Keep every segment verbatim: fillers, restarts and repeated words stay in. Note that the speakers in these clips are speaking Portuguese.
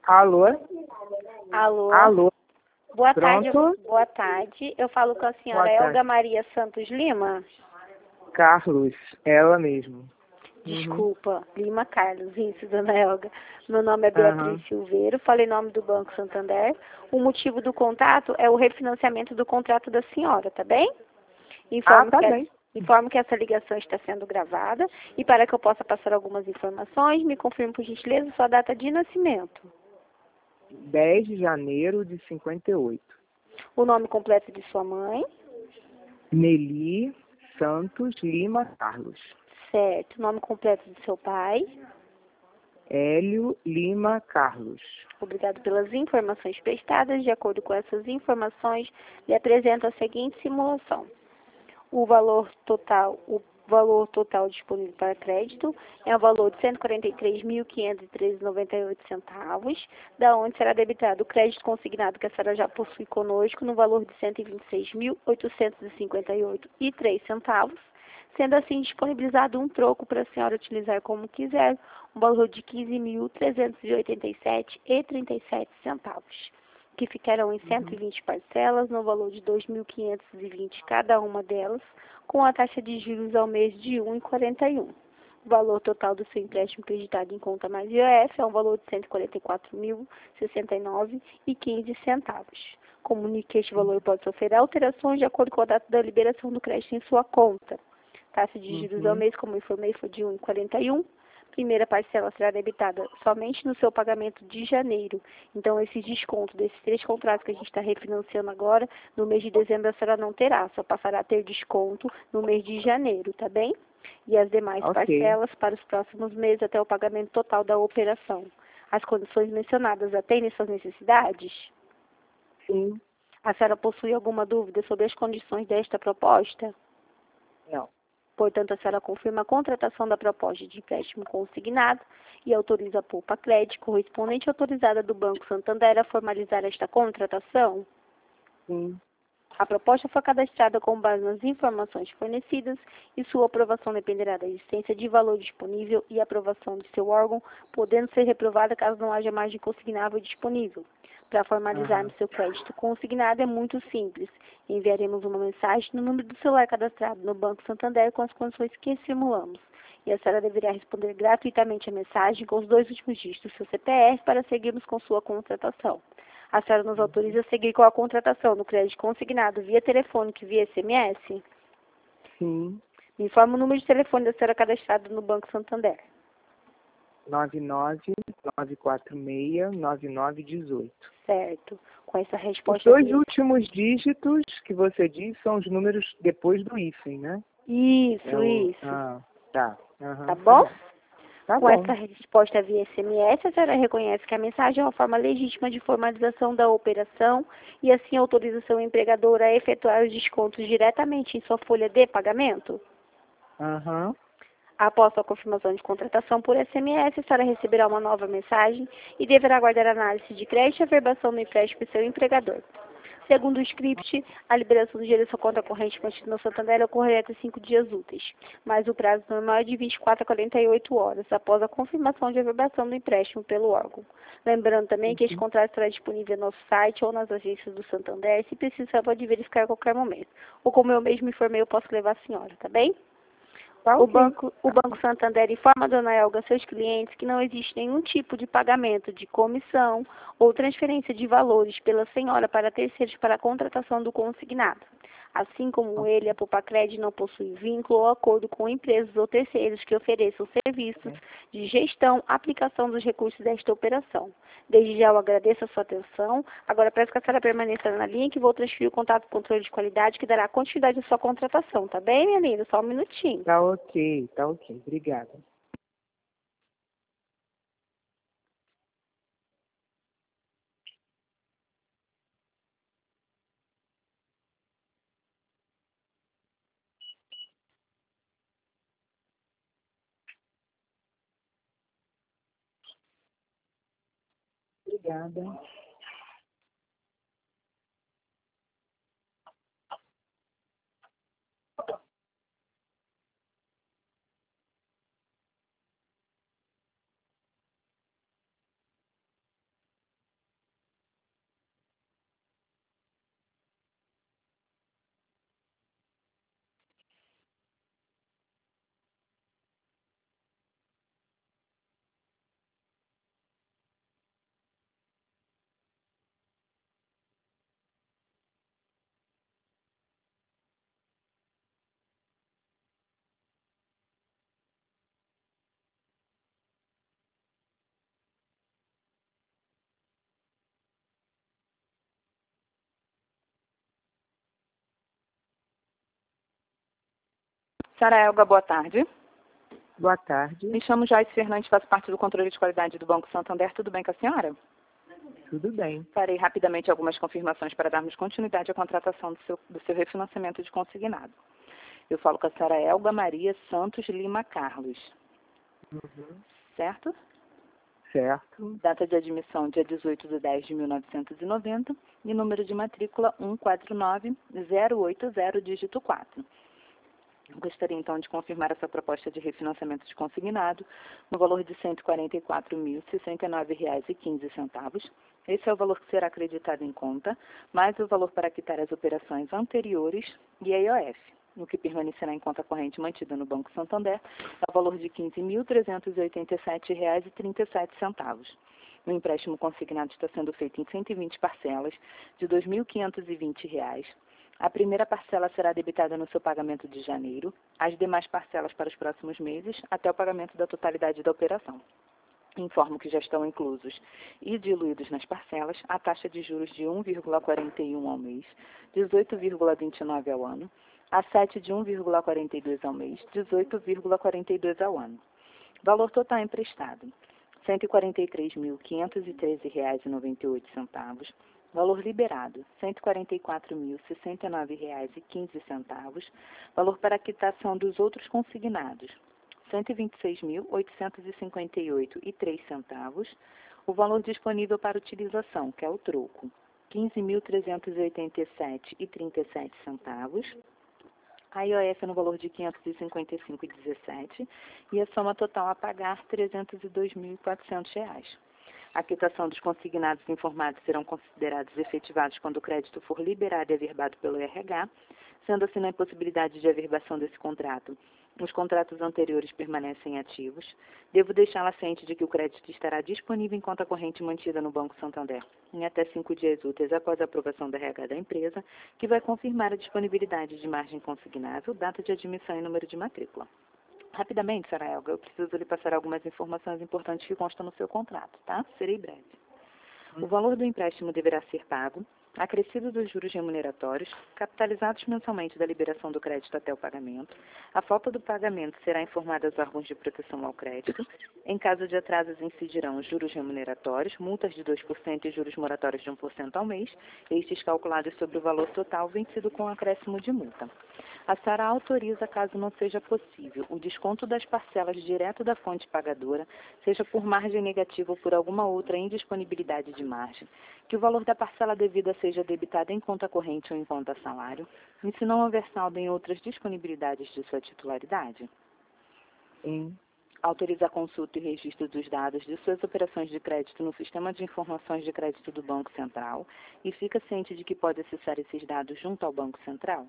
Alô? Alô? Alô? Boa tarde. Pronto? Boa tarde. Eu falo com a senhora Boa tarde. Elga Maria Santos Lima. Carlos, ela mesmo. Desculpa, Lima Carlos, isso, dona Elga. Meu nome é Uhum. Beatriz Silveiro, falei em nome do Banco Santander. O motivo do contato é o refinanciamento do contrato da senhora, tá bem? Informo, Ah, tá que, bem. informo que essa ligação está sendo gravada e para que eu possa passar algumas informações, me confirme por gentileza sua data de nascimento. dez de janeiro de cinquenta e oito. O nome completo de sua mãe. Nelly Santos Lima Carlos. Certo. O nome completo de seu pai. Hélio Lima Carlos. Obrigado pelas informações prestadas. De acordo com essas informações, lhe apresento a seguinte simulação. O valor total, o valor total disponível para crédito é o valor de cento e quarenta e três mil, quinhentos e treze reais e noventa e oito centavos, da onde será debitado o crédito consignado que a senhora já possui conosco no valor de cento e vinte e seis mil, oitocentos e cinquenta e oito reais e três centavos, sendo assim disponibilizado um troco para a senhora utilizar como quiser, um valor de quinze mil, trezentos e oitenta e sete reais e trinta e sete centavos, que ficarão em cento e vinte parcelas, no valor de dois mil quinhentos e vinte cada uma delas, com a taxa de juros ao mês de um vírgula quarenta e um. O valor total do seu empréstimo creditado em conta mais I O F é um valor de cento e quarenta e quatro mil, sessenta e nove reais e quinze centavos. Comunique que este valor pode sofrer alterações de acordo com a data da liberação do crédito em sua conta. Taxa de juros ao Uhum. mês, como informei, foi de um vírgula quarenta e um. Primeira parcela será debitada somente no seu pagamento de janeiro. Então, esse desconto desses três contratos que a gente está refinanciando agora, no mês de dezembro a senhora não terá, só passará a ter desconto no mês de janeiro, tá bem? E as demais Ok. parcelas para os próximos meses até o pagamento total da operação. As condições mencionadas atendem suas necessidades? Sim. A senhora possui alguma dúvida sobre as condições desta proposta? Não. Portanto, a senhora confirma a contratação da proposta de empréstimo consignado e autoriza a Poupa Crédito, correspondente autorizada do Banco Santander, a formalizar esta contratação. Sim. A proposta foi cadastrada com base nas informações fornecidas e sua aprovação dependerá da existência de valor disponível e aprovação de seu órgão, podendo ser reprovada caso não haja margem consignável disponível. Para formalizarmos Aham. seu crédito consignado é muito simples. Enviaremos uma mensagem no número do celular cadastrado no Banco Santander com as condições que simulamos. E a senhora deverá responder gratuitamente a mensagem com os dois últimos dígitos do seu C P F para seguirmos com sua contratação. A senhora nos autoriza a seguir com a contratação no crédito consignado via telefônico e via S M S? Sim. Me informa o número de telefone da senhora cadastrado no Banco Santander. nove nove nove quatro seis nove nove um oito. Certo. Com essa Os resposta... dois via- últimos dígitos que você disse são os números depois do hífen, né? Isso, É o... isso. Ah, tá. Aham, Tá bom? Tá Com bom. essa resposta via S M S, a senhora reconhece que a mensagem é uma forma legítima de formalização da operação e assim autoriza seu empregador a efetuar os descontos diretamente em sua folha de pagamento? Aham. Após a confirmação de contratação por S M S, a senhora receberá uma nova mensagem e deverá aguardar a análise de crédito e averbação do empréstimo do seu empregador. Segundo o script, a liberação do dinheiro da sua conta corrente mantida no Santander ocorrerá até cinco dias úteis, mas o prazo normal é de vinte e quatro a quarenta e oito horas, após a confirmação de averbação do empréstimo pelo órgão. Lembrando também que este Uhum. contrato estará disponível no nosso site ou nas agências do Santander, se precisar pode verificar a qualquer momento. Ou como eu mesmo informei, eu posso levar a senhora, tá bem? Tá O ok. Banco, o Banco Santander informa a dona Elga a seus clientes que não existe nenhum tipo de pagamento de comissão ou transferência de valores pela senhora para terceiros para a contratação do consignado. Assim como ele, a Popacred não possui vínculo ou acordo com empresas ou terceiros que ofereçam serviços de gestão, aplicação dos recursos desta operação. Desde já eu agradeço a sua atenção. Agora peço que a senhora permaneça na linha que vou transferir o contato do controle de qualidade que dará continuidade à sua contratação, tá bem, minha linda? Só um minutinho. Tá ok, tá ok. Obrigada. Obrigada. Senhora Elga, boa tarde. Boa tarde. Me chamo Joyce Fernandes, faço parte do controle de qualidade do Banco Santander. Tudo bem com a senhora? Tudo bem. Farei rapidamente algumas confirmações para darmos continuidade à contratação do seu, do seu refinanciamento de consignado. Eu falo com a senhora Elga Maria Santos Lima Carlos. Uhum. Certo? Certo. Data de admissão, dia dezoito de dez de mil novecentos e noventa. E número de matrícula um quatro nove zero oito zero, dígito quatro. Gostaria, então, de confirmar essa proposta de refinanciamento de consignado no valor de cento e quarenta e quatro mil, sessenta e nove reais e quinze centavos. Esse é o valor que será acreditado em conta, mais o valor para quitar as operações anteriores e a I O F. O que permanecerá em conta corrente mantida no Banco Santander é o valor de quinze mil, trezentos e oitenta e sete reais e trinta e sete centavos. O empréstimo consignado está sendo feito em cento e vinte parcelas de dois mil quinhentos e vinte reais. A primeira parcela será debitada no seu pagamento de janeiro, as demais parcelas para os próximos meses, até o pagamento da totalidade da operação. Informo que já estão inclusos e diluídos nas parcelas a taxa de juros de um vírgula quarenta e um ao mês, dezoito vírgula vinte e nove ao ano, a sete de um vírgula quarenta e dois ao mês, dezoito vírgula quarenta e dois ao ano. Valor total emprestado, cento e quarenta e três mil, quinhentos e treze reais e noventa e oito centavos. Valor liberado, cento e quarenta e quatro mil, sessenta e nove reais e quinze centavos. Valor para quitação dos outros consignados, cento e vinte e seis mil, oitocentos e cinquenta e oito reais e três centavos. O valor disponível para utilização, que é o troco, quinze mil, trezentos e oitenta e sete reais e trinta e sete centavos. A I O F no valor de quinhentos e cinquenta e cinco reais e dezessete centavos e a soma total a pagar, trezentos e dois mil e quatrocentos reais. A quitação dos consignados informados serão considerados efetivados quando o crédito for liberado e averbado pelo R H, sendo assim na impossibilidade de averbação desse contrato. Os contratos anteriores permanecem ativos. Devo deixá-la ciente de que o crédito estará disponível em conta corrente mantida no Banco Santander em até cinco dias úteis após a aprovação da R H da empresa, que vai confirmar a disponibilidade de margem consignável, data de admissão e número de matrícula. Rapidamente, senhora Elga, eu preciso lhe passar algumas informações importantes que constam no seu contrato, tá? Serei breve. O valor do empréstimo deverá ser pago, acrescido dos juros remuneratórios, capitalizados mensalmente da liberação do crédito até o pagamento. A falta do pagamento será informada aos órgãos de proteção ao crédito. Em caso de atrasos, incidirão os juros remuneratórios, multas de dois por cento e juros moratórios de um por cento ao mês, estes calculados sobre o valor total vencido com acréscimo de multa. A SARA autoriza, caso não seja possível, o desconto das parcelas direto da fonte pagadora, seja por margem negativa ou por alguma outra indisponibilidade de margem, que o valor da parcela devida seja debitado em conta corrente ou em conta salário, e se não houver saldo em outras disponibilidades de sua titularidade. Sim. Autoriza a consulta e registro dos dados de suas operações de crédito no Sistema de Informações de Crédito do Banco Central e fica ciente de que pode acessar esses dados junto ao Banco Central.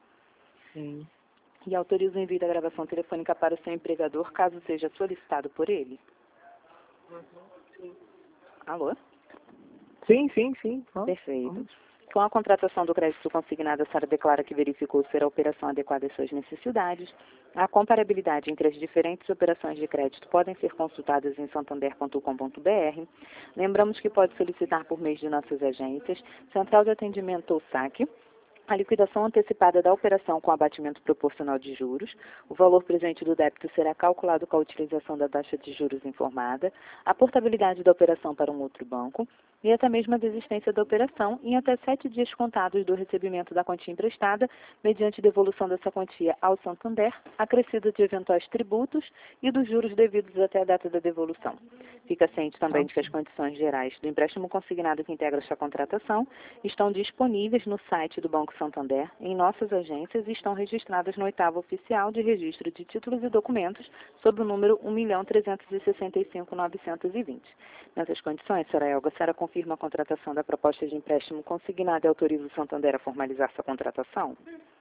Sim. E autoriza o envio da gravação telefônica para o seu empregador, caso seja solicitado por ele. Uhum. Sim. Alô? Sim, sim, sim. Oh. Perfeito. Com a contratação do crédito consignado, a SARA declara que verificou ser a operação adequada às suas necessidades. A comparabilidade entre as diferentes operações de crédito podem ser consultadas em santander ponto com ponto br. Lembramos que pode solicitar por meio de nossas agências, Central de Atendimento ou SAC, a liquidação antecipada da operação com abatimento proporcional de juros. O valor presente do débito será calculado com a utilização da taxa de juros informada, a portabilidade da operação para um outro banco e até mesmo a desistência da operação em até sete dias contados do recebimento da quantia emprestada, mediante devolução dessa quantia ao Santander, acrescido de eventuais tributos e dos juros devidos até a data da devolução. Fica ciente também de que as condições gerais do empréstimo consignado que integra esta contratação estão disponíveis no site do Banco Santander, em nossas agências e estão registradas no oitavo oficial de registro de títulos e documentos sob o número um milhão trezentos e sessenta e cinco mil novecentos e vinte. Nessas condições, senhora Elga, a senhora confirma a contratação da proposta de empréstimo consignado e autoriza o Santander a formalizar sua contratação?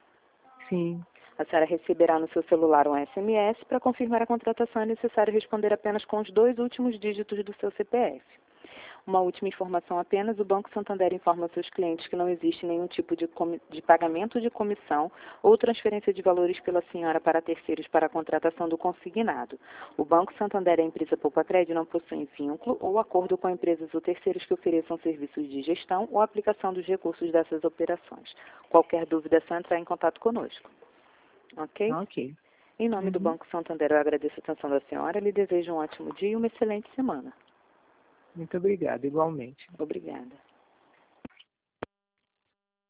Sim. A senhora receberá no seu celular um S M S. Para confirmar a contratação é necessário responder apenas com os dois últimos dígitos do seu C P F. Uma última informação apenas, o Banco Santander informa aos seus clientes que não existe nenhum tipo de, de pagamento de comissão ou transferência de valores pela senhora para terceiros para a contratação do consignado. O Banco Santander e a empresa Poupacred não possuem vínculo ou acordo com empresas ou terceiros que ofereçam serviços de gestão ou aplicação dos recursos dessas operações. Qualquer dúvida é só entrar em contato conosco. Ok? Ok. Em nome Uhum. do Banco Santander, eu agradeço a atenção da senhora. Lhe desejo um ótimo dia e uma excelente semana. Muito obrigado, igualmente. Obrigada.